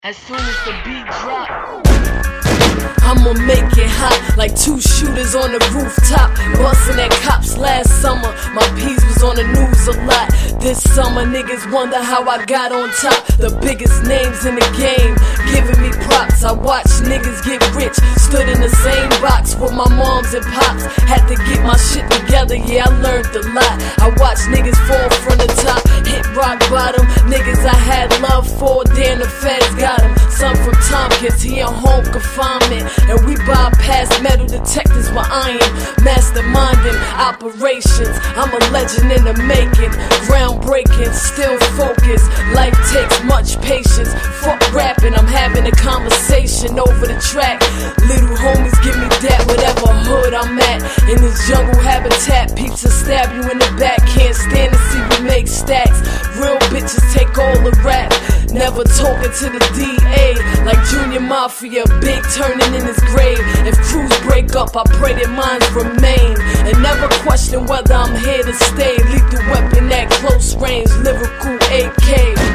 As soon as the beat drop, I'ma make it hot like two shooters on the rooftop, bustin' at cops. Last summer, my P's was on the news a lot. This summer, niggas wonder how I got on top. The biggest names in the game giving me props. I watched niggas get rich, stood in the same box with my moms and pops. Had to get my shit together, yeah, I learned a lot. I watched niggas fall from the top, hit rock bottom. Niggas I had love for, damn the feds got them. Son from Tompkins, he on home confinement, and we bypass metal detectors with iron. Masterminding operations, I'm a legend in the making. Groundbreaking, still focused. Life takes much patience. Fuck rapping, I'm having a conversation over the track. Little homies give me that, whatever hood I'm at. In this jungle habitat, peeps will stab you in the back. Can't stand to see we make stacks. Real bitches take all the rap. Never talking to the DA like Junior Mafia, big turning in his grave. If crews break up, I pray that minds remain, and never question whether I'm here to stay. Lethal weapon at close range, lyrical AK.